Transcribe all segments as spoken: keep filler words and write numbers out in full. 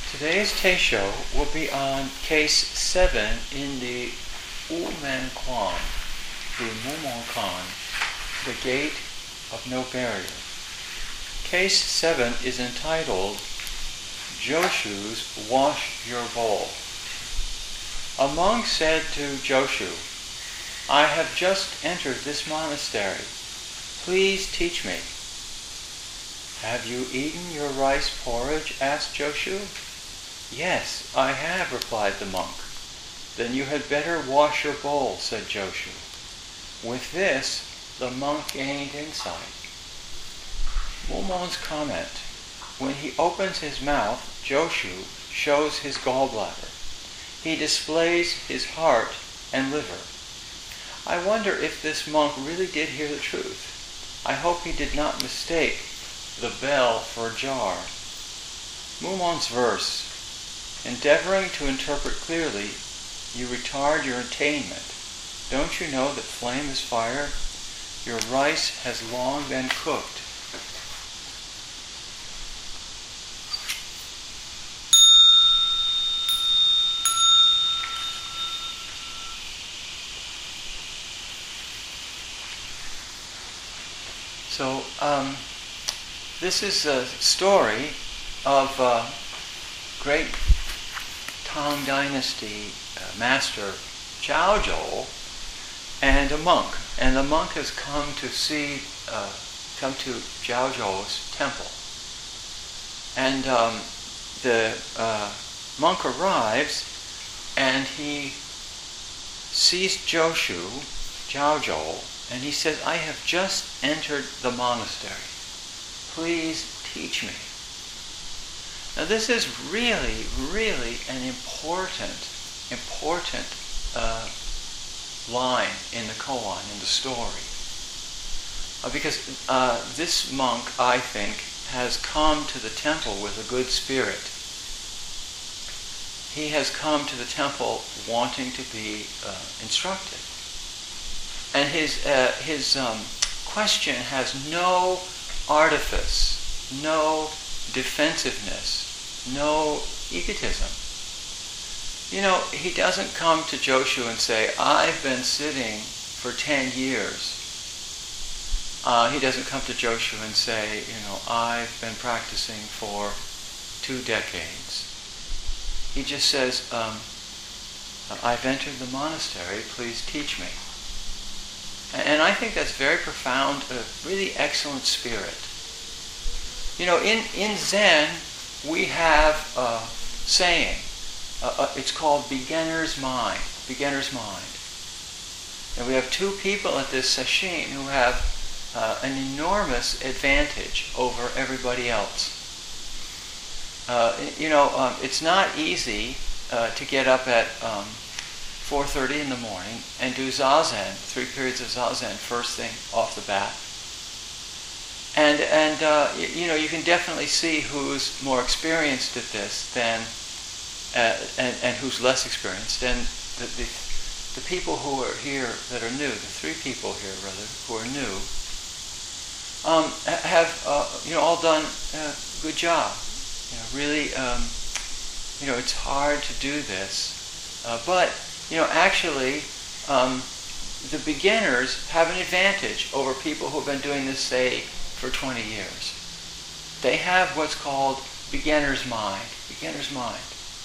Today's Teisho will be on case seven in the Umen Kwan, the Mumon Kwan, the Gate of No Barrier. Case seven is entitled Joshu's Wash Your Bowl. A monk said to Joshu, "I have just entered this monastery. Please teach me." "Have you eaten your rice porridge?" asked Joshu. "Yes, I have," replied the monk. "Then you had better wash your bowl," said Joshu. With this, the monk gained insight. Mumon's comment: when he opens his mouth, Joshu shows his gallbladder. He displays his heart and liver. I wonder if this monk really did hear the truth. I hope he did not mistake the bell for a jar. Mumon's verse: endeavoring to interpret clearly, you retard your attainment. Don't you know that flame is fire? Your rice has long been cooked. So, um, this is a story of uh, great Tang Dynasty uh, master Zhaozhou and a monk. And the monk has come to see, uh, come to Zhaozhou's temple. And um, the uh, monk arrives and he sees Joshu, Zhaozhou, and he says, "I have just entered the monastery. Please teach me." Now this is really, really an important, important uh, line in the koan, in the story. Uh, because uh, this monk, I think, has come to the temple with a good spirit. He has come to the temple wanting to be uh, instructed. And his, uh, his um, question has no artifice, no defensiveness, no egotism. You know, he doesn't come to Joshu and say, "I've been sitting for ten years. Uh, he doesn't come to Joshu and say, you know, "I've been practicing for two decades. He just says, um, "I've entered the monastery, please teach me." And I think that's very profound, a really excellent spirit. You know, in, in Zen, we have a saying. Uh, uh, it's called beginner's mind. Beginner's mind. And we have two people at this sesshin who have uh, an enormous advantage over everybody else. Uh, you know, um, it's not easy uh, to get up at um, four thirty in the morning and do zazen, three periods of zazen, first thing off the bat. And, and uh, you, you know, you can definitely see who's more experienced at this than, uh, and, and who's less experienced. And the, the, the people who are here that are new, the three people here, rather, who are new, um, have, uh, you know, all done a good job. You know, really, um, you know, it's hard to do this. Uh, but You know, actually, um, the beginners have an advantage over people who have been doing this, say, for twenty years. They have what's called beginner's mind. Beginner's mind.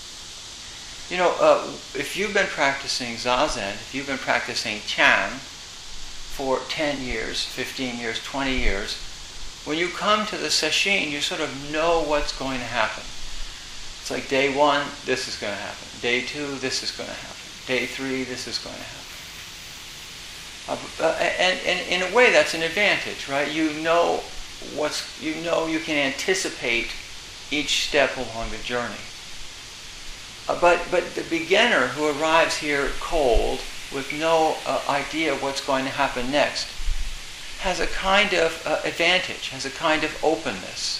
You know, uh, if you've been practicing Zazen, if you've been practicing Chan for ten years, fifteen years, twenty years, when you come to the sesshin, you sort of know what's going to happen. It's like day one, this is going to happen. Day two, this is going to happen. Day three, this is going to happen. Uh, uh, and, and in a way, that's an advantage, right? You know what's, you know you can anticipate each step along the journey. Uh, but, but the beginner who arrives here cold, with no uh, idea what's going to happen next, has a kind of uh, advantage, has a kind of openness.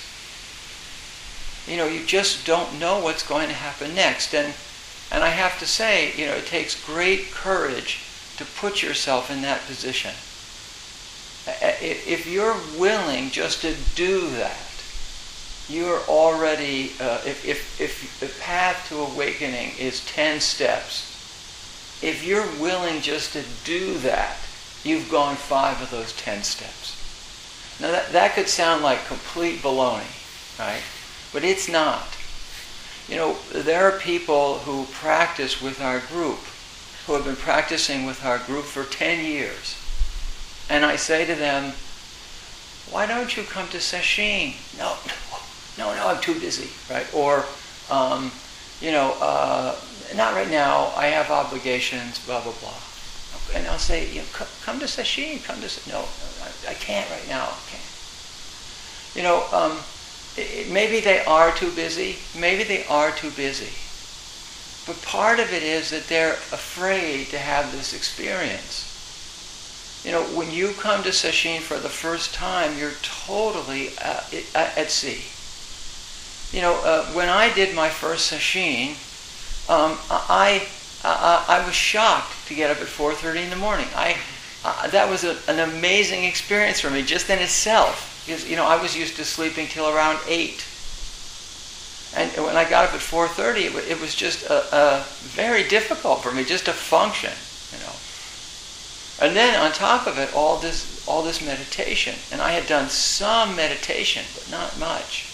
You know, you just don't know what's going to happen next. And And I have to say, you know, it takes great courage to put yourself in that position. If you're willing just to do that, you're already, uh, if, if, if the path to awakening is ten steps, if you're willing just to do that, you've gone five of those ten steps. Now that, that could sound like complete baloney, right? But it's not. You know, there are people who practice with our group, who have been practicing with our group for ten years. And I say to them, why don't you come to sesshin? No, no, no, I'm too busy, right? Or, um, you know, uh, not right now, I have obligations, blah, blah, blah. And I'll say, you know, come to sesshin, come to, no, I, I can't right now, I can't. You know, um, it, maybe they are too busy, maybe they are too busy. But part of it is that they're afraid to have this experience. You know, when you come to sesshin for the first time, you're totally uh, at sea. You know, uh, when I did my first sesshin, um, I, I I was shocked to get up at four thirty in the morning. I uh, that was a, an amazing experience for me just in itself, because you know I was used to sleeping till around eight. And when I got up at four thirty, it, it was just a, a very difficult for me just to function, you know. And then on top of it, all this all this meditation, and I had done some meditation, but not much.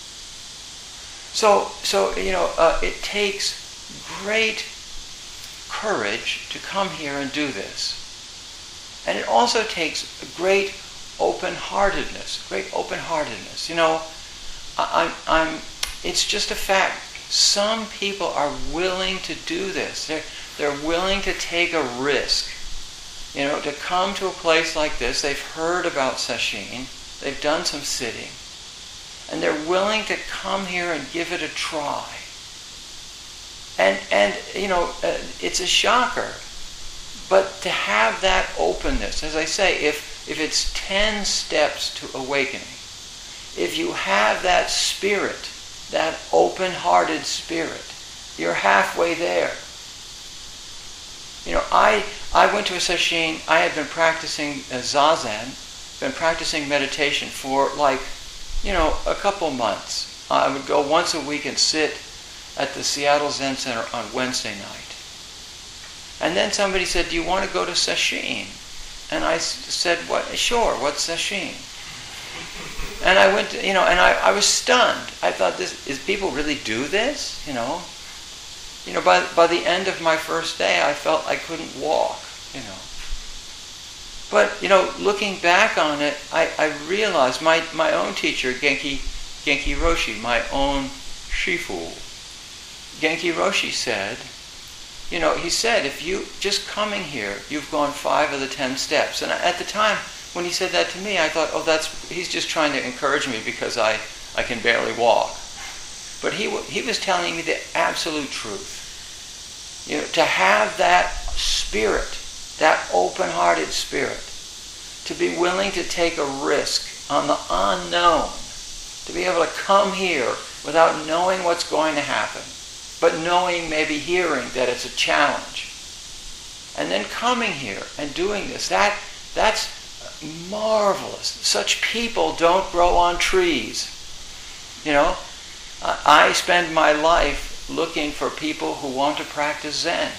So so you know, uh, it takes great courage to come here and do this, and it also takes great open-heartedness, great open-heartedness. You know, I, I'm I'm. It's just a fact. Some people are willing to do this. They're, they're willing to take a risk. You know, to come to a place like this. They've heard about sesshin. They've done some sitting. And they're willing to come here and give it a try. And, and you know, uh, it's a shocker. But to have that openness, as I say, if, if it's ten steps to awakening, if you have that spirit, that open-hearted spirit, you're halfway there. You know, I I went to a sesshin. I had been practicing uh, zazen, been practicing meditation for like, you know, a couple months. I would go once a week and sit at the Seattle Zen Center on Wednesday night. And then somebody said, "Do you want to go to sesshin?" And I said, "What? Sure. What's sesshin?" And I went to, you know, and I, I was stunned. I thought, this is people really do this? You know? You know, by by the end of my first day, I felt I couldn't walk, you know. But, you know, looking back on it, I, I realized my, my own teacher, Genki, Genki Roshi, my own Shifu, Genki Roshi said, you know, he said, if you, just coming here, you've gone five of the ten steps. And at the time, when he said that to me, I thought, oh, that's he's just trying to encourage me because I, I can barely walk. But he he was telling me the absolute truth. You know, to have that spirit, that open-hearted spirit, to be willing to take a risk on the unknown, to be able to come here without knowing what's going to happen, but knowing, maybe hearing that it's a challenge, and then coming here and doing this, that that's marvelous. Such people don't grow on trees. You know, I spend my life looking for people who want to practice Zen.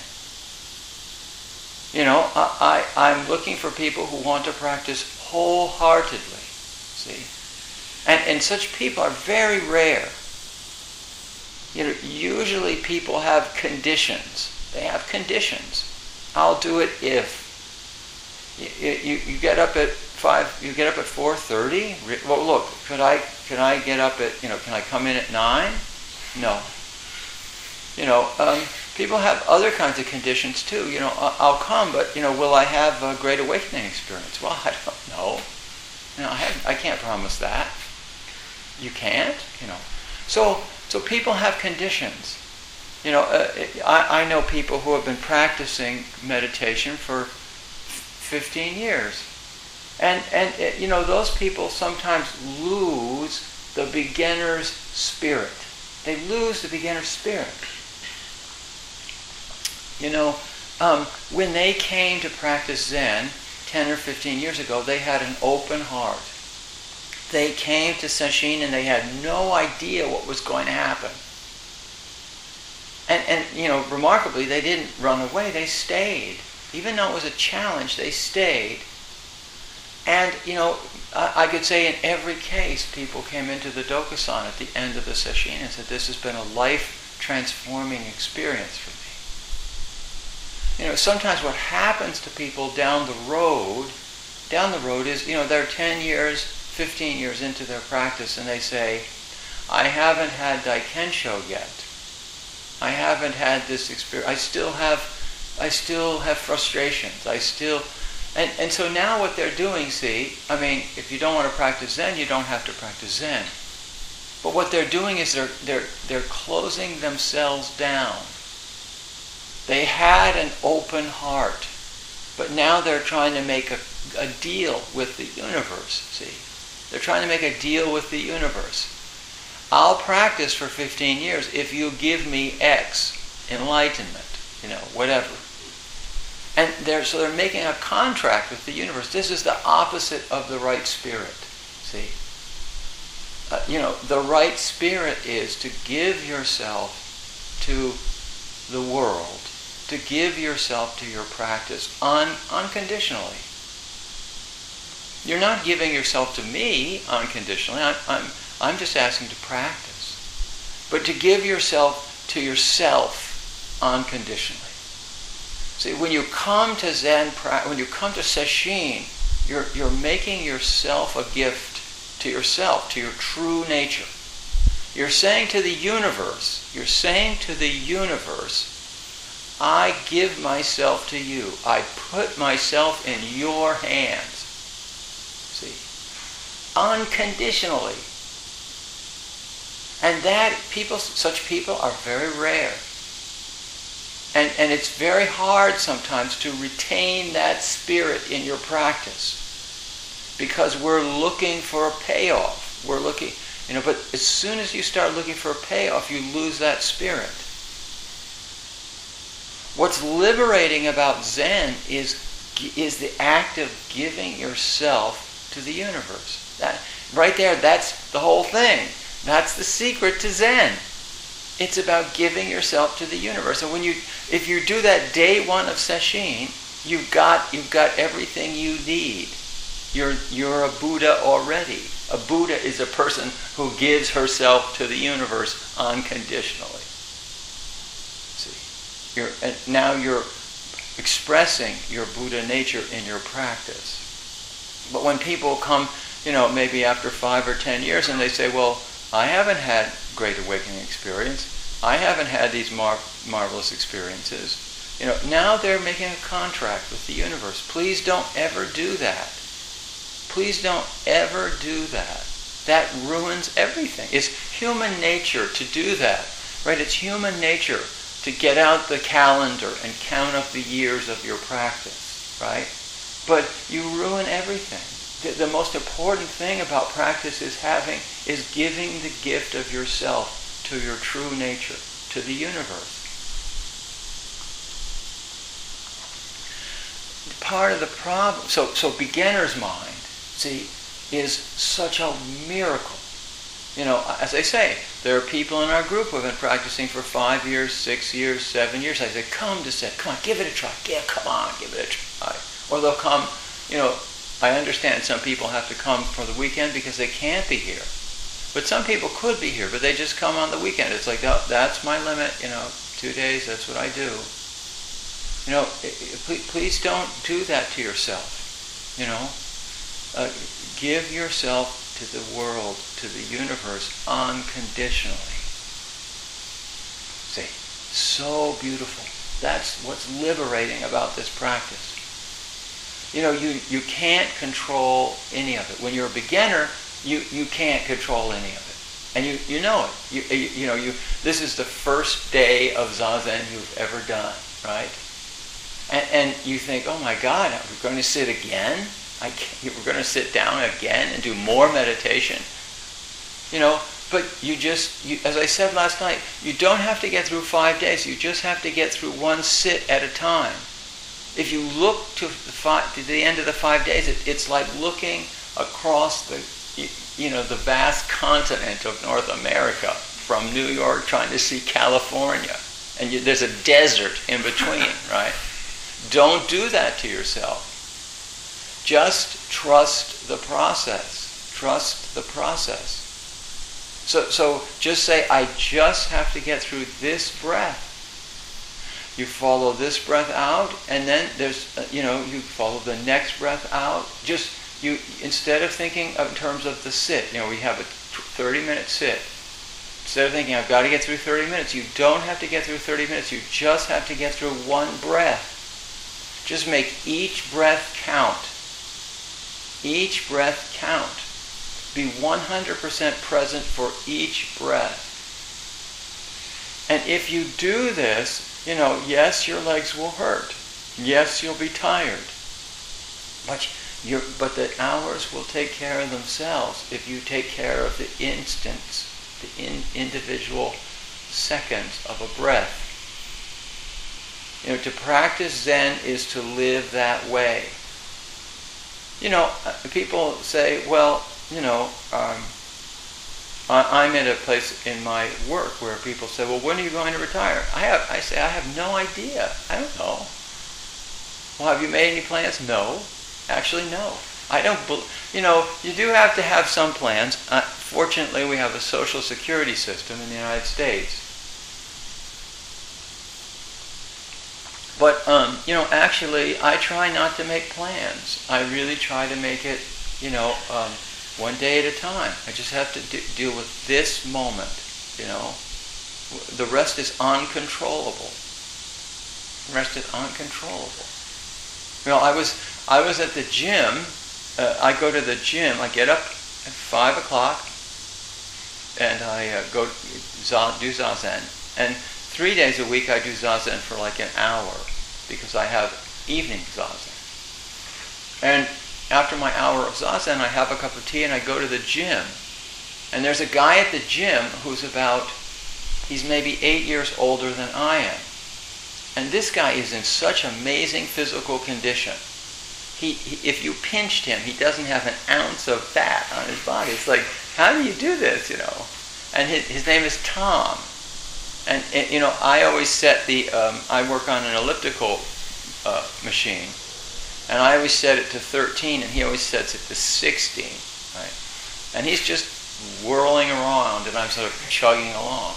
You know, I, I, I'm looking for people who want to practice wholeheartedly. See? And, and such people are very rare. You know, usually people have conditions. They have conditions. I'll do it if. You, you, you get up at five. You get up at four thirty. Well, look. Could I? Could I get up at? You know. Can I come in at nine? No. You know. Um, people have other kinds of conditions too. You know. I'll come, but you know, will I have a great awakening experience? Well, I don't know. You know, I have, I can't promise that. You can't. You know. So so people have conditions. You know. Uh, I I know people who have been practicing meditation for fifteen years. And, and you know, those people sometimes lose the beginner's spirit. They lose the beginner's spirit. You know, um, when they came to practice Zen ten or fifteen years ago, they had an open heart. they came to Sesshin and they had no idea what was going to happen. And, and, you know, remarkably, they didn't run away, they stayed. Even though it was a challenge, they stayed. And, you know, I, I could say in every case, people came into the Dokusan at the end of the Sesshin and said, this has been a life-transforming experience for me. You know, sometimes what happens to people down the road, down the road is, you know, they're ten years, fifteen years into their practice and they say, I haven't had Daikensho yet. I haven't had this experience. I still have, I still have frustrations. I still, and, and so now what they're doing, see, I mean, if you don't want to practice Zen, you don't have to practice Zen. But what they're doing is they're they're they're closing themselves down. They had an open heart, but now they're trying to make a, a deal with the universe, see. They're trying to make a deal with the universe. I'll practice for fifteen years if you give me X, enlightenment, you know, whatever. And they're, so they're making a contract with the universe. This is the opposite of the right spirit, see. Uh, you know, the right spirit is to give yourself to the world, to give yourself to your practice un- unconditionally. You're not giving yourself to me unconditionally. I'm, I'm, I'm just asking to practice. But to give yourself to yourself unconditionally. See, when you come to Zen, when you come to Sesshin, you're, you're making yourself a gift to yourself, to your true nature. You're saying to the universe, you're saying to the universe, I give myself to you. I put myself in your hands. See? Unconditionally. And that, people, such people are very rare. And, and it's very hard sometimes to retain that spirit in your practice. Because we're looking for a payoff. We're looking, you know, but as soon as you start looking for a payoff, you lose that spirit. What's liberating about Zen is, is the act of giving yourself to the universe. That, right there, that's the whole thing. That's the secret to Zen. It's about giving yourself to the universe. And when you, if you do that day one of Sesshin, you've got, you've got everything you need. You're, you're a Buddha already. A Buddha is a person who gives herself to the universe unconditionally. See, you're, and now you're expressing your Buddha nature in your practice. But when people come, you know, maybe after five or ten years, and they say, well, I haven't had great awakening experience. I haven't had these mar- marvelous experiences. You know, now they're making a contract with the universe. Please don't ever do that. Please don't ever do that. That ruins everything. It's human nature to do that, right? It's human nature to get out the calendar and count up the years of your practice, right? But you ruin everything. The, the most important thing about practice is having, is giving the gift of yourself to your true nature, to the universe. Part of the problem, so, so beginner's mind, see, is such a miracle. You know, as I say, there are people in our group who have been practicing for five years, six years, seven years. I say, come to Zen, come on, give it a try. Yeah, come on, give it a try. Or they'll come, you know, I understand some people have to come for the weekend because they can't be here. But some people could be here, but they just come on the weekend. It's like, oh, that's my limit, you know, two days, that's what I do. You know, please, please don't do that to yourself, you know. Uh, give yourself to the world, to the universe, unconditionally. See, so beautiful. That's what's liberating about this practice. You know, you, you can't control any of it. When you're a beginner, you, you can't control any of it. And you, you know it. You, you, you know, you, this is the first day of Zazen you've ever done, right? And, and you think, oh my God, we're going to sit again? I can't, we're going to sit down again and do more meditation. You know, but you just, you, as I said last night, you don't have to get through five days. You just have to get through one sit at a time. If you look to the, five, to the end of the five days, it, it's like looking across the, you, you know, the vast continent of North America, from New York trying to see California, and you, there's a desert in between, right? Don't do that to yourself. Just trust the process. Trust the process. So, so just say, I just have to get through this breath. You follow this breath out, and then there's, uh, you know, you follow the next breath out. Just, you, instead of thinking in terms of the sit, you know, we have a thirty-minute sit. Instead of thinking, I've got to get through thirty minutes, you don't have to get through thirty minutes. You just have to get through one breath. Just make each breath count. Each breath count. Be one hundred percent present for each breath. And if you do this, you know, yes, your legs will hurt. Yes, you'll be tired. But, you're, but the hours will take care of themselves if you take care of the instants, the in, individual seconds of a breath. You know, to practice Zen is to live that way. You know, people say, well, you know, um, I, I'm at a place in my work where people say, well, when are you going to retire? I have, I say, I have no idea. I don't know. Well, have you made any plans? No. Actually, no. I don't, you know, you do have to have some plans. Uh, fortunately, we have a social security system in the United States. But, um, you know, actually, I try not to make plans. I really try to make it, you know, um, one day at a time. I just have to d- deal with this moment, you know. The rest is uncontrollable. The rest is uncontrollable. You know, I was I was at the gym. Uh, I go to the gym. I get up at five o'clock, and I uh, go do zazen. And three days a week I do zazen for like an hour because I have evening zazen. And after my hour of zazen, I have a cup of tea and I go to the gym. And there's a guy at the gym who's about, he's maybe eight years older than I am. And this guy is in such amazing physical condition. He, he, if you pinched him, he doesn't have an ounce of fat on his body. It's like, how do you do this, you know? And his, his name is Tom. And, and, you know, I always set the, um, I work on an elliptical uh, machine. And I always set it to thirteen, and he always sets it to sixteen, right? And he's just whirling around, and I'm sort of chugging along.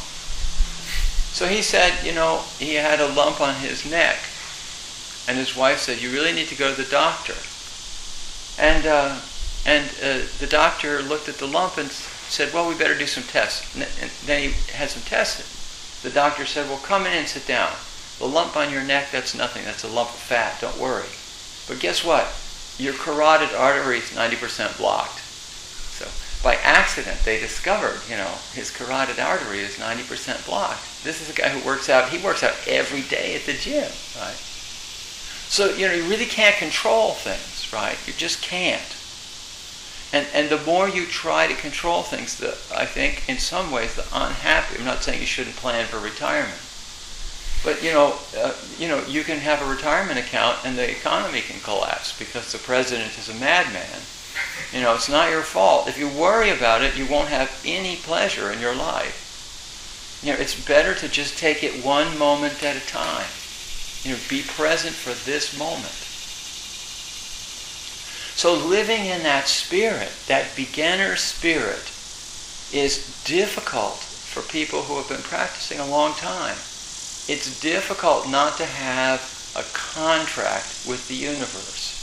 So he said, you know, he had a lump on his neck, and his wife said, you really need to go to the doctor. And uh, and uh, the doctor looked at the lump and said, well, we better do some tests. And then he had some tests. The doctor said, well, come in and sit down. The lump on your neck, that's nothing. That's a lump of fat. Don't worry. But guess what? Your carotid artery is ninety percent blocked. So by accident, they discovered, you know, his carotid artery is ninety percent blocked. This is a guy who works out, he works out every day at the gym, right? So, you know, you really can't control things, right? You just can't. And and the more you try to control things, the I think, in some ways, the unhappy, I'm not saying you shouldn't plan for retirement. But, you know, uh, you know, you can have a retirement account and the economy can collapse because the president is a madman. You know, it's not your fault. If you worry about it, you won't have any pleasure in your life. You know, it's better to just take it one moment at a time. You know, be present for this moment. So living in that spirit, that beginner spirit, is difficult for people who have been practicing a long time. It's difficult not to have a contract with the universe.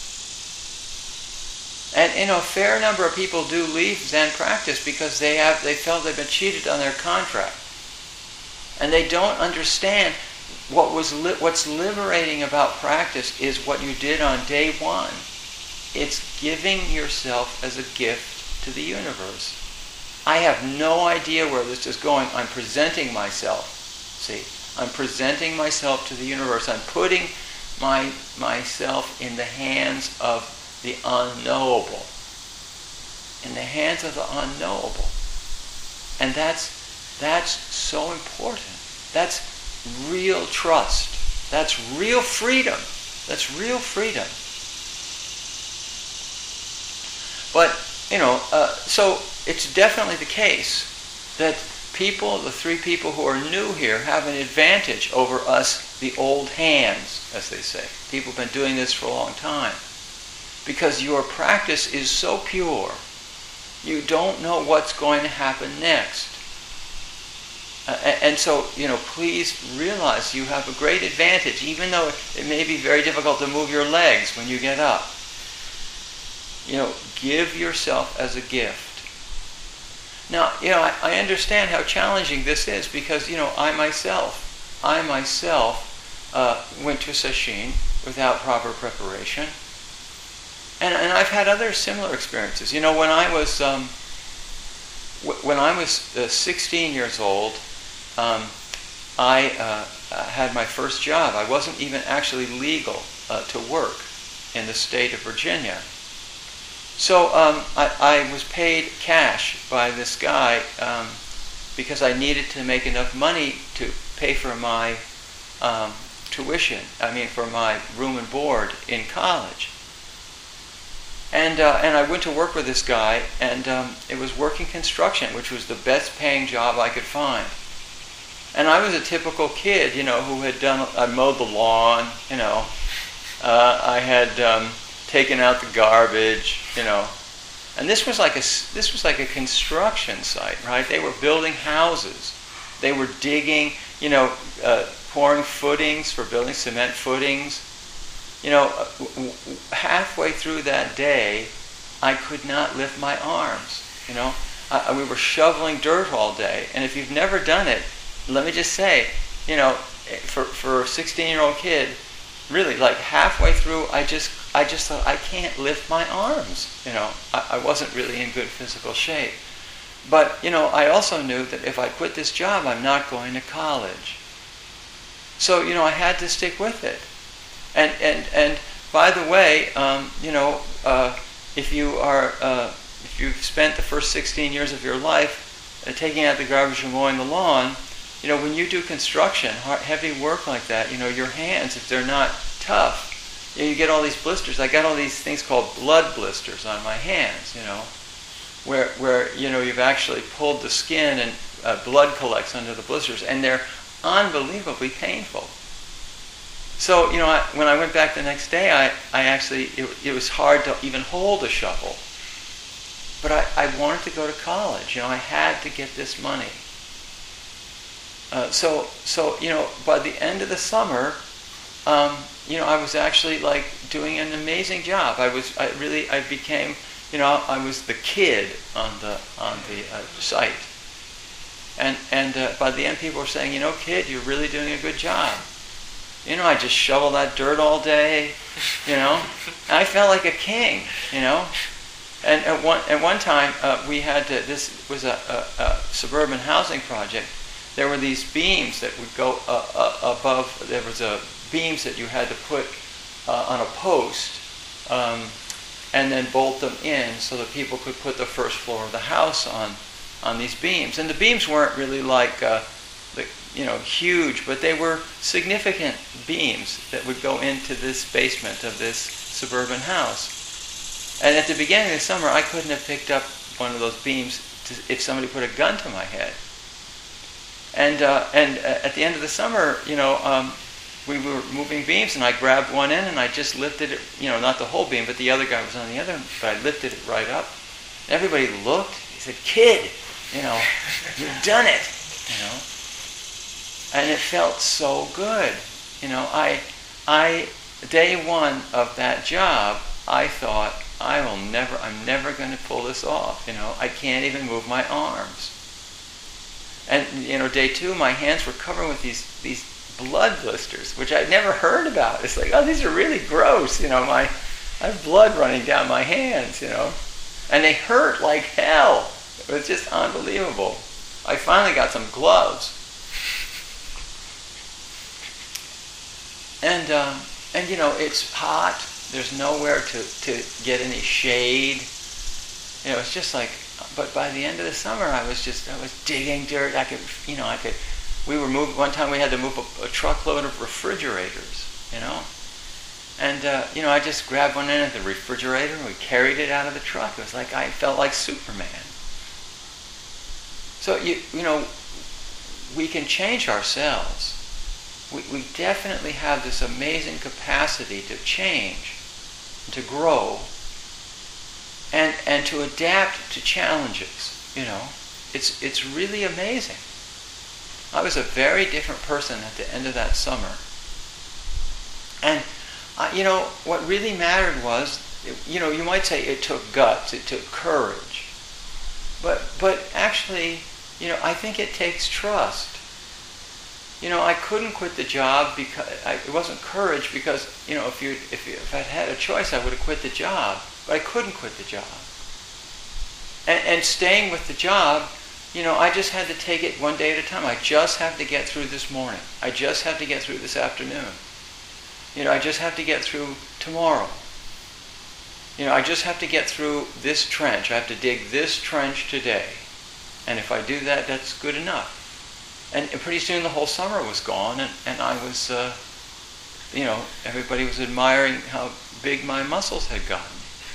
And, you know, a fair number of people do leave Zen practice because they have they felt they've been cheated on their contract. And they don't understand what was li- what's liberating about practice is what you did on day one. It's giving yourself as a gift to the universe. I have no idea where this is going. I'm presenting myself. See? I'm presenting myself to the universe. I'm putting my myself in the hands of the unknowable. In the hands of the unknowable. And that's that's so important. That's real trust. That's real freedom. That's real freedom. But you know, uh, so it's definitely the case that people, the three people who are new here, have an advantage over us, the old hands, as they say. People have been doing this for a long time. Because your practice is so pure, you don't know what's going to happen next. Uh, and, and so, you know, please realize you have a great advantage, even though it may be very difficult to move your legs when you get up. You know, give yourself as a gift. Now, you know, I, I understand how challenging this is because, you know, I myself, I myself uh, went to sesshin without proper preparation. And, and I've had other similar experiences. You know, when I was um, w- when I was uh, sixteen years old, um, I uh, had my first job. I wasn't even actually legal uh, to work in the state of Virginia. So um, I, I was paid cash by this guy um, because I needed to make enough money to pay for my um, tuition. I mean, for my room and board in college. And uh, and I went to work with this guy, and um, it was working construction, which was the best paying job I could find. And I was a typical kid, you know, who had done, I mowed the lawn, you know, uh, I had um, taken out the garbage, you know, and this was like a this was like a construction site, right? They were building houses, they were digging, you know, uh, pouring footings for building, cement footings. You know, halfway through that day, I could not lift my arms, you know. I, we were shoveling dirt all day. And if you've never done it, let me just say, you know, for, for a sixteen-year-old kid, really, like halfway through, I just I just thought, I can't lift my arms, you know. I, I wasn't really in good physical shape. But, you know, I also knew that if I quit this job, I'm not going to college. So, you know, I had to stick with it. And and and by the way, um, you know, uh, if you are uh, if you've spent the first sixteen years of your life uh, taking out the garbage and mowing the lawn, you know, when you do construction, hard, heavy work like that, you know, your hands, if they're not tough, you know, you get all these blisters. I got all these things called blood blisters on my hands, you know, where where you know you've actually pulled the skin and uh, blood collects under the blisters, and they're unbelievably painful. So, you know, I, when I went back the next day, I, I actually, it, it was hard to even hold a shovel. But I, I wanted to go to college. You know, I had to get this money. Uh, so, so, you know, by the end of the summer, um, you know, I was actually, like, doing an amazing job. I was, I really, I became, you know, I was the kid on the, on the uh, site. And, and uh, by the end, people were saying, you know, kid, you're really doing a good job. You know, I just shoveled that dirt all day, you know. And I felt like a king, you know. And at one at one time, uh, we had to, this was a, a, a suburban housing project. There were these beams that would go uh, uh, above. There was a beams that you had to put uh, on a post um, and then bolt them in so that people could put the first floor of the house on on these beams. And the beams weren't really like uh, the you know, huge, but they were significant beams that would go into this basement of this suburban house. And at the beginning of the summer, I couldn't have picked up one of those beams to, if somebody put a gun to my head. And uh, and uh, at the end of the summer, you know, um, we were moving beams, and I grabbed one end, and I just lifted it, you know, not the whole beam, but the other guy was on the other end, but I lifted it right up. Everybody looked. He said, "Kid, you know, you've done it," you know. And it felt so good. You know, I, I, day one of that job, I thought, I will never, I'm never going to pull this off. You know, I can't even move my arms. And, you know, day two, my hands were covered with these, these blood blisters, which I'd never heard about. It's like, oh, these are really gross. You know, my, I have blood running down my hands, you know. And they hurt like hell. It was just unbelievable. I finally got some gloves. And, um, and you know, it's hot. There's nowhere to, to get any shade. You know, it's just like, but by the end of the summer, I was just, I was digging dirt. I could, you know, I could, we were moving, one time we had to move a, a truckload of refrigerators, you know. And, uh, you know, I just grabbed one end of the refrigerator and we carried it out of the truck. It was like I felt like Superman. So, you, you know, we can change ourselves. We, we definitely have this amazing capacity to change, to grow, and, and to adapt to challenges, you know. It's, it's really amazing. I was a very different person at the end of that summer. And, uh, you know, what really mattered was, you know, you might say it took guts, it took courage. But, but actually, you know, I think it takes trust. You know, I couldn't quit the job because, I, it wasn't courage because, you know, if, you, if, you, if I'd had a choice, I would have quit the job. But I couldn't quit the job. And, and staying with the job, you know, I just had to take it one day at a time. I just have to get through this morning. I just have to get through this afternoon. You know, I just have to get through tomorrow. You know, I just have to get through this trench. I have to dig this trench today. And if I do that, that's good enough. And pretty soon the whole summer was gone, and, and I was, uh, you know, everybody was admiring how big my muscles had gotten.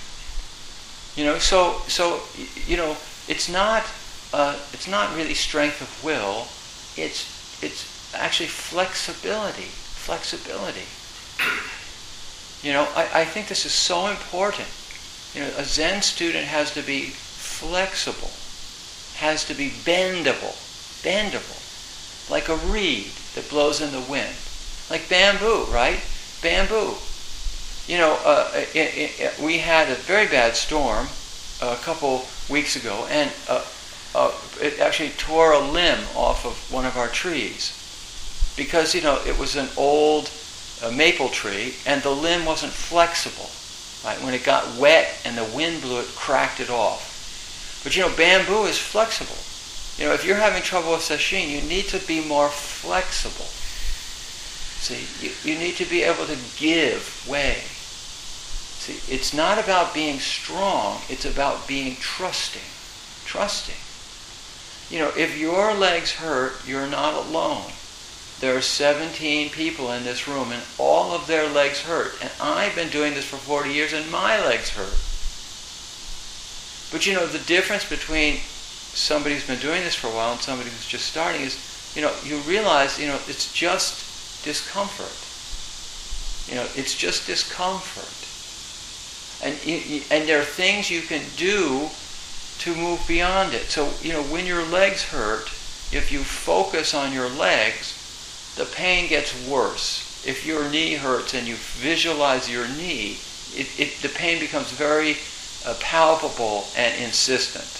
You know, so, so you know, it's not, uh, it's not really strength of will. It's, it's actually flexibility, flexibility. You know, I, I think this is so important. You know, a Zen student has to be flexible, has to be bendable, bendable, like a reed that blows in the wind, like bamboo, right? Bamboo. You know, uh, it, it, we had a very bad storm a couple weeks ago, and uh, uh, it actually tore a limb off of one of our trees because, you know, it was an old uh, maple tree, and the limb wasn't flexible. Right? When it got wet and the wind blew it, cracked it off. But, you know, bamboo is flexible. You know, if you're having trouble with sesshin, you need to be more flexible. See, you, you need to be able to give way. See, it's not about being strong, it's about being trusting. Trusting. You know, if your legs hurt, you're not alone. There are seventeen people in this room, and all of their legs hurt. And I've been doing this for forty years, and my legs hurt. But you know, the difference between somebody who's been doing this for a while and somebody who's just starting is, you know, you realize, you know, it's just discomfort. You know, it's just discomfort. And, you, and there are things you can do to move beyond it. So, you know, when your legs hurt, if you focus on your legs, the pain gets worse. If your knee hurts and you visualize your knee, it, it, the pain becomes very uh, palpable and insistent.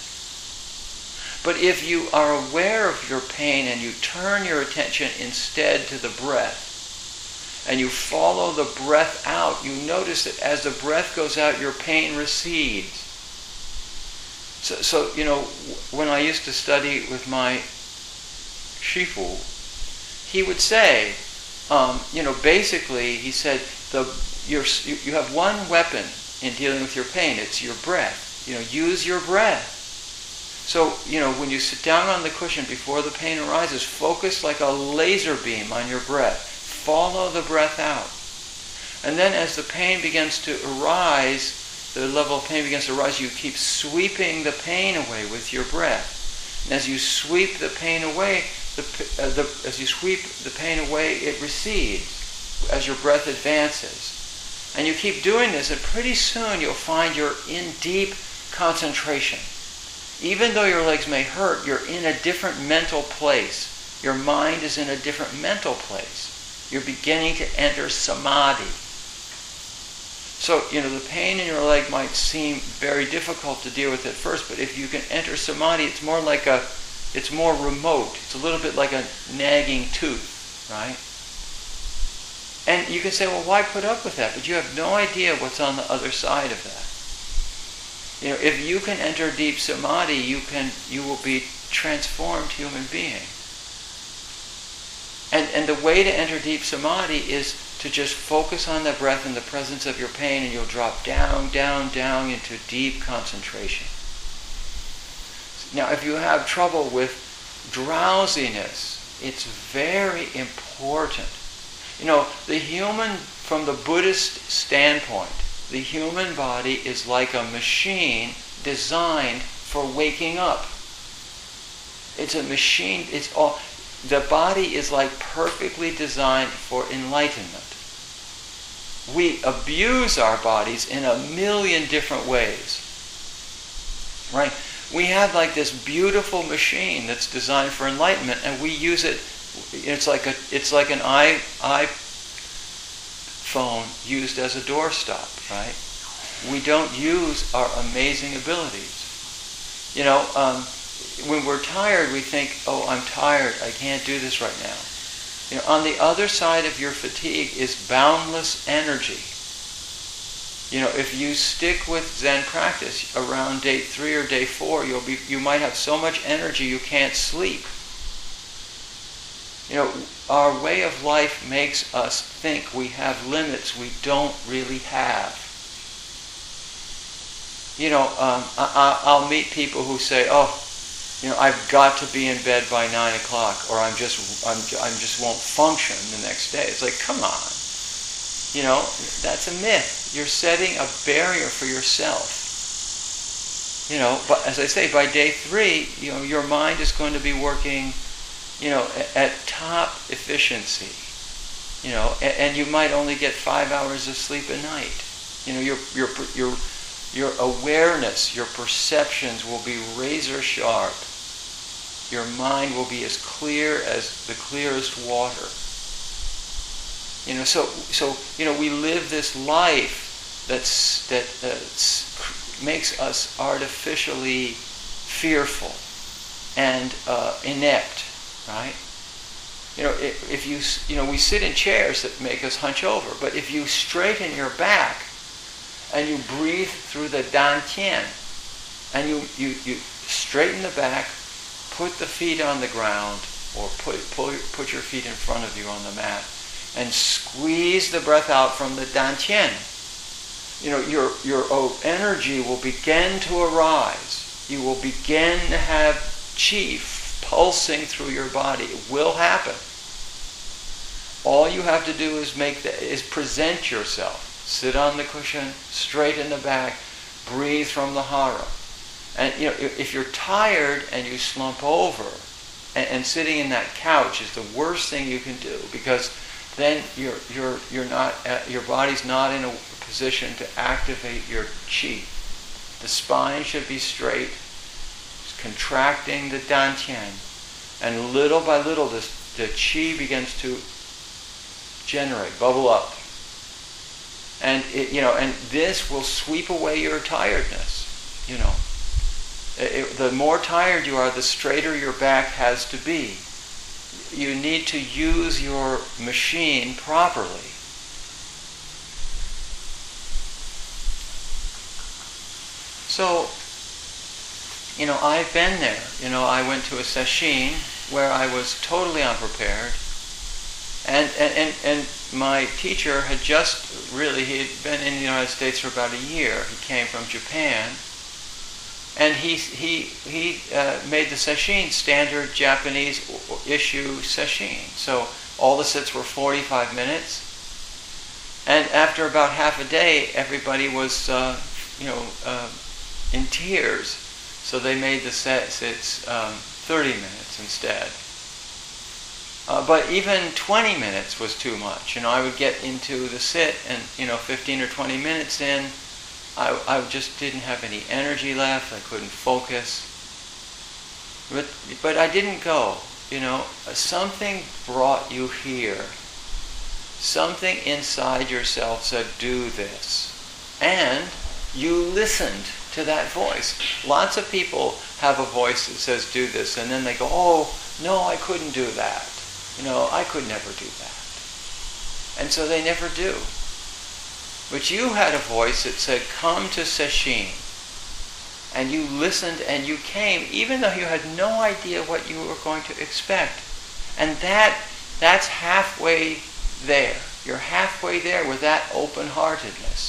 But if you are aware of your pain and you turn your attention instead to the breath, and you follow the breath out, you notice that as the breath goes out, your pain recedes. So, so you know, when I used to study with my Shifu, he would say, um, you know, basically, he said, the you're, you, you have one weapon in dealing with your pain. It's your breath. You know, use your breath. So, you know, when you sit down on the cushion before the pain arises, focus like a laser beam on your breath. Follow the breath out. And then as the pain begins to arise, the level of pain begins to rise, you keep sweeping the pain away with your breath. And as you sweep the pain away, the, uh, the, as you sweep the pain away, it recedes as your breath advances. And you keep doing this, and pretty soon you'll find you're in deep concentration. Even though your legs may hurt, you're in a different mental place. Your mind is in a different mental place. You're beginning to enter samadhi. So, you know, the pain in your leg might seem very difficult to deal with at first, but if you can enter samadhi, it's more like a, it's more remote. It's a little bit like a nagging tooth, right? And you can say, well, why put up with that? But you have no idea what's on the other side of that. You know, if you can enter deep samadhi, you can, you will be transformed human being. And and the way to enter deep samadhi is to just focus on the breath in the presence of your pain, and you'll drop down, down, down into deep concentration. Now, if you have trouble with drowsiness, it's very important You know, the human, from the Buddhist standpoint, the human body is like a machine designed for waking up. It's a machine, it's all, the body is like perfectly designed for enlightenment. We abuse our bodies in a million different ways. Right? We have like this beautiful machine that's designed for enlightenment, and we use it. It's like a, it's like an i iPhone used as a doorstop, right? We don't use our amazing abilities. You know, um, when we're tired, we think, "Oh, I'm tired. I can't do this right now." You know, on the other side of your fatigue is boundless energy. You know, if you stick with Zen practice around day three or day four, you'll be, you might have so much energy you can't sleep. You know, our way of life makes us think we have limits we don't really have. You know, um, I, I'll meet people who say, "Oh, you know, I've got to be in bed by nine o'clock, or I'm just, I'm, I'm just won't function the next day." It's like, come on. You know, that's a myth. You're setting a barrier for yourself. You know, but as I say, by day three, you know, your mind is going to be working, you know, at, at top efficiency. You know, and, and you might only get five hours of sleep a night. You know, your your your your awareness, your perceptions will be razor sharp. Your mind will be as clear as the clearest water. You know, so so you know, we live this life that's that uh, makes us artificially fearful and uh, inept, right? You know, if, if you you know, we sit in chairs that make us hunch over, but if you straighten your back and you breathe through the dantian, and you you you straighten the back, put the feet on the ground, or put pull, put your feet in front of you on the mat, and squeeze the breath out from the dantian. You know, your your oh, energy will begin to arise. You will begin to have chi pulsing through your body. It will happen. All you have to do is make the, is present yourself. Sit on the cushion, straighten the back, breathe from the hara. And you know, if you're tired and you slump over, and, and sitting in that couch is the worst thing you can do, because then you're you're you're not uh, your body's not in a position to activate your chi. The spine should be straight, contracting the dantian, and little by little this, the chi begins to generate, bubble up, and it, you know, and this will sweep away your tiredness. You know, it, it, the more tired you are, the straighter your back has to be. You need to use your machine properly. So, you know, I've been there. You know, I went to a sesshin where I was totally unprepared. And, and, and, and my teacher had just really, he had been in the United States for about a year. He came from Japan. And he he he uh, made the sesshin standard Japanese issue sesshin. So all the sits were forty-five minutes. And after about half a day, everybody was, uh, you know, uh, in tears. So they made the set sits um, thirty minutes instead. Uh, but even twenty minutes was too much. You know, I would get into the sit, and you know, fifteen or twenty minutes in, I, I just didn't have any energy left. I couldn't focus. But but I didn't go. You know, something brought you here. Something inside yourself said, "Do this," and you listened to that voice. Lots of people have a voice that says, "Do this," and then they go, "Oh no, I couldn't do that. You know, I could never do that," and so they never do. But you had a voice that said, "Come to sesshin," and you listened and you came, even though you had no idea what you were going to expect. And that that's halfway there. You're halfway there with that open-heartedness.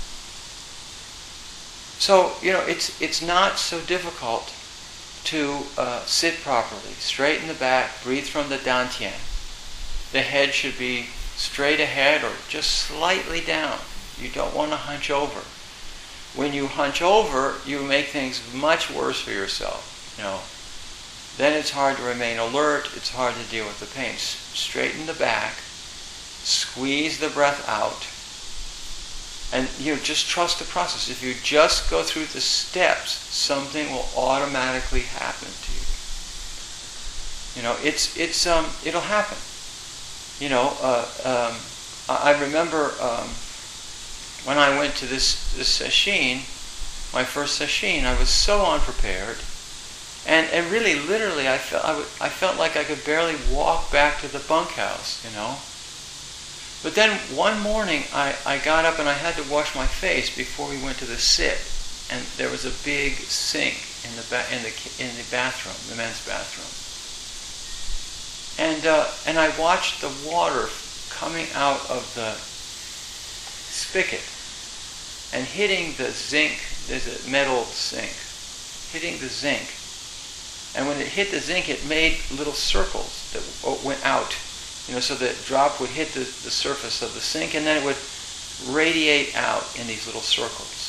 So, you know, it's it's not so difficult to uh, sit properly. Straighten the back, breathe from the dantian. The head should be straight ahead or just slightly down. You don't want to hunch over. When you hunch over, you make things much worse for yourself. You know, then it's hard to remain alert. It's hard to deal with the pain. S- straighten the back, squeeze the breath out, and you know, just trust the process. If you just go through the steps, something will automatically happen to you. You know, it's it's um it'll happen. You know, uh, um, I remember um, when I went to this this sesshin, my first sesshin, I was so unprepared, and and really, literally, I felt I, w- I felt like I could barely walk back to the bunkhouse. You know. But then one morning, I, I got up and I had to wash my face before we went to the sit, and there was a big sink in the ba- in the in the bathroom, the men's bathroom. And uh, and I watched the water coming out of the spigot and hitting the zinc. There's a metal sink, hitting the zinc. And when it hit the zinc, it made little circles that went out. You know, so the drop would hit the, the surface of the sink, and then it would radiate out in these little circles.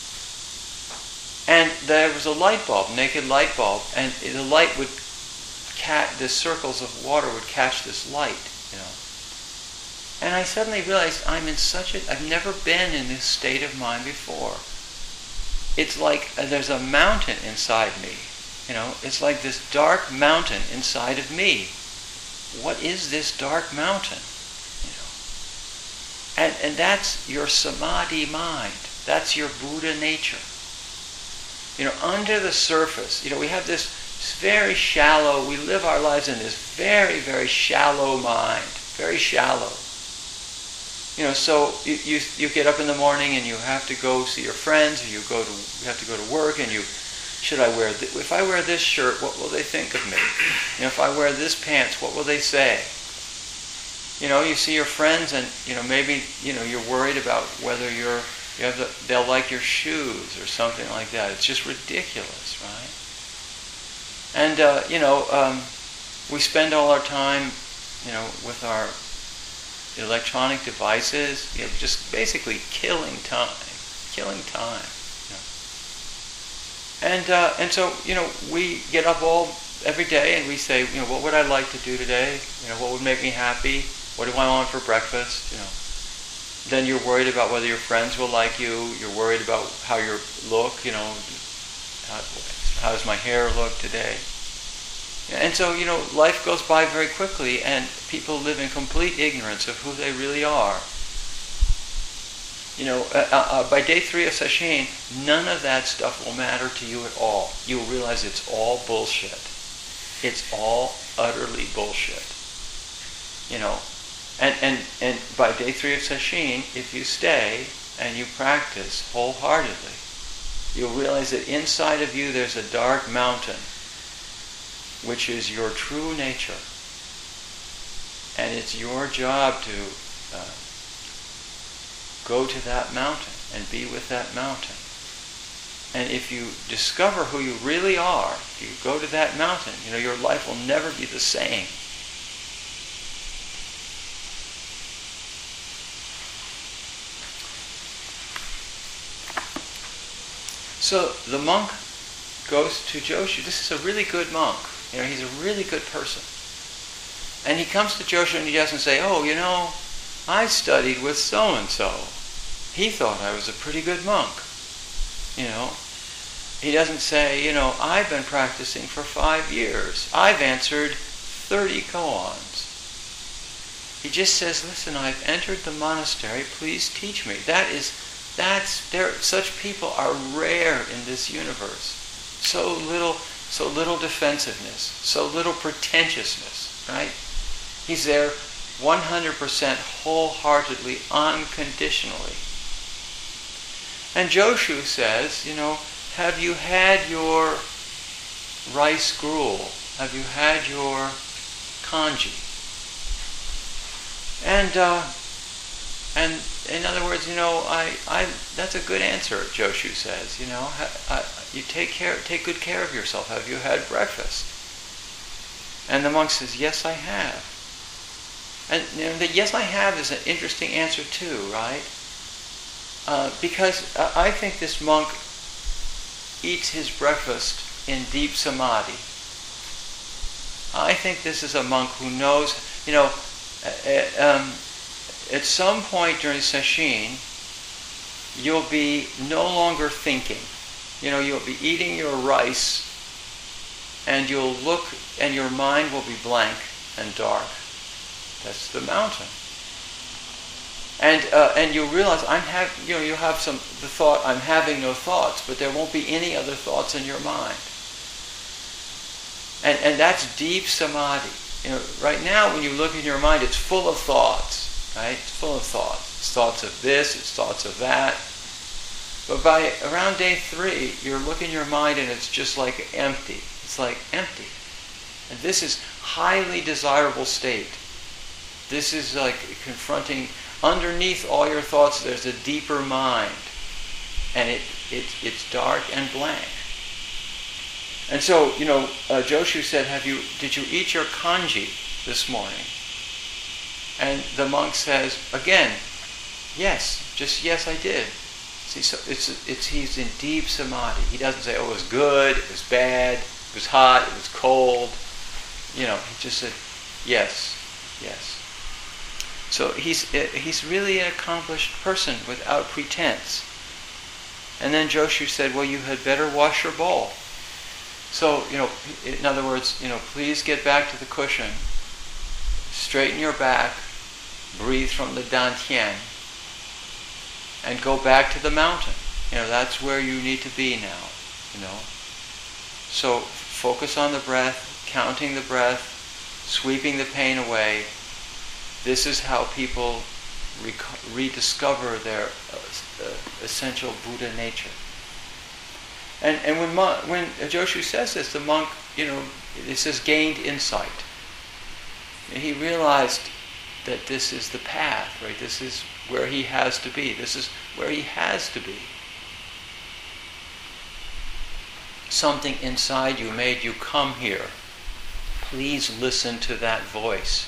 And there was a light bulb, naked light bulb, and the light would catch, the circles of water would catch this light, you know. And I suddenly realized I'm in such a, I've never been in this state of mind before. It's like uh, there's a mountain inside me, you know. It's like this dark mountain inside of me. What is this dark mountain? You know, and and that's your samadhi mind. That's your Buddha nature. You know, under the surface, you know, we have this very shallow. We live our lives in this very, very shallow mind, very shallow. You know, so you you, you get up in the morning and you have to go see your friends, or you go to you have to go to work, and you. Should I wear th- if I wear this shirt, what will they think of me? You know, if I wear this pants, what will they say? You know, you see your friends, and you know maybe you know you're worried about whether you're you have the, they'll like your shoes or something like that. It's just ridiculous, right? And uh, you know, um, we spend all our time, you know, with our electronic devices, you know, just basically killing time, killing time. And uh, and so, you know, we get up all every day and we say, you know, what would I like to do today? You know, what would make me happy? What do I want for breakfast? You know. Then you're worried about whether your friends will like you. You're worried about how you look. You know, how, how does my hair look today? And so, you know, life goes by very quickly, and people live in complete ignorance of who they really are. You know, uh, uh, by day three of sesshin, none of that stuff will matter to you at all. You'll realize it's all bullshit. It's all utterly bullshit. You know, and, and, and by day three of sesshin, if you stay and you practice wholeheartedly, you'll realize that inside of you there's a dark mountain, which is your true nature. And it's your job to uh, go to that mountain and be with that mountain. And if you discover who you really are, if you go to that mountain, you know, your life will never be the same. So the monk goes to Joshu. This is a really good monk. You know, he's a really good person. And he comes to Joshu and he doesn't say, oh, you know, I studied with so-and-so. He thought I was a pretty good monk. You know, he doesn't say, you know, I've been practicing for five years. I've answered thirty koans. He just says, listen, I've entered the monastery. Please teach me. That is, that's, there, such people are rare in this universe. So little, so little defensiveness, so little pretentiousness, right? He's there one hundred percent wholeheartedly, unconditionally. And Joshu says, you know, have you had your rice gruel? Have you had your kanji? And uh, and in other words, you know, I, I that's a good answer. Joshu says, you know, ha, I, you take care, take good care of yourself. Have you had breakfast? And the monk says, yes, I have. And you know, the yes I have is an interesting answer too, right? Uh, because uh, I think this monk eats his breakfast in deep samadhi. I think this is a monk who knows, you know, uh, um, at some point during sesshin, you'll be no longer thinking. You know, you'll be eating your rice, and you'll look, and your mind will be blank and dark. That's the mountain. And uh, and you'll realize I'm have you know you'll have some the thought I'm having no thoughts, but there won't be any other thoughts in your mind. And and that's deep samadhi. You know, right now when you look in your mind, it's full of thoughts, right? It's full of thoughts. It's thoughts of this, it's thoughts of that. But by around day three, you're looking in your mind and it's just like empty. It's like empty. And this is highly desirable state. This is like confronting, underneath all your thoughts, there's a deeper mind. And it, it it's dark and blank. And so, you know, uh, Joshu said, "Have you? Did you eat your kanji this morning?" And the monk says, again, "Yes, just yes, I did." See, so it's it's he's in deep samadhi. He doesn't say, "Oh, it was good, it was bad, it was hot, it was cold." You know, he just said, "Yes, yes." So he's he's really an accomplished person without pretense. And then Joshu said, "Well, you had better wash your bowl." So, you know, in other words, you know, please get back to the cushion, straighten your back, breathe from the dantian, and go back to the mountain. You know, that's where you need to be now, you know. So focus on the breath, counting the breath, sweeping the pain away. This is how people rec- rediscover their uh, uh, essential Buddha nature. And and when mon- when Joshu says this, the monk, you know, it says gained insight. And he realized that this is the path, right? This is where he has to be. This is where he has to be. Something inside you made you come here. Please listen to that voice.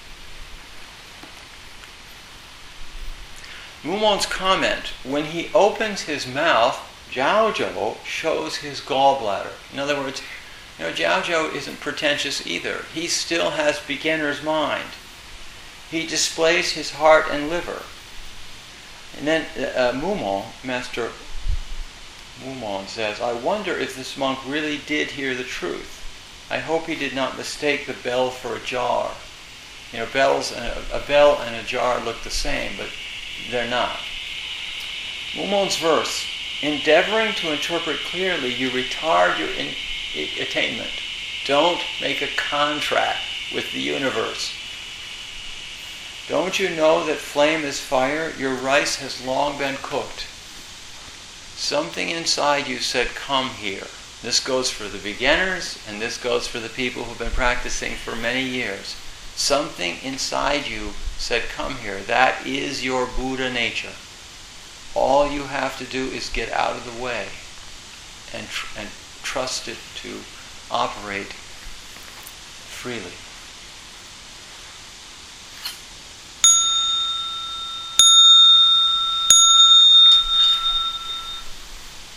Mumon's comment, when he opens his mouth, Jiaozhou shows his gallbladder. In other words, you know, Jiaozhou isn't pretentious either. He still has beginner's mind. He displays his heart and liver. And then uh, Mumon, Master Mumon says, "I wonder if this monk really did hear the truth. I hope he did not mistake the bell for a jar." You know, bells and a, a bell and a jar look the same, but they're not. Mumon's verse, "Endeavoring to interpret clearly, you retard your in, I- attainment. Don't make a contract with the universe. Don't you know that flame is fire? Your rice has long been cooked." Something inside you said, "Come here." This goes for the beginners, and this goes for the people who've been practicing for many years. Something inside you said, "Come here." That is your Buddha nature. All you have to do is get out of the way and, tr- and trust it to operate freely.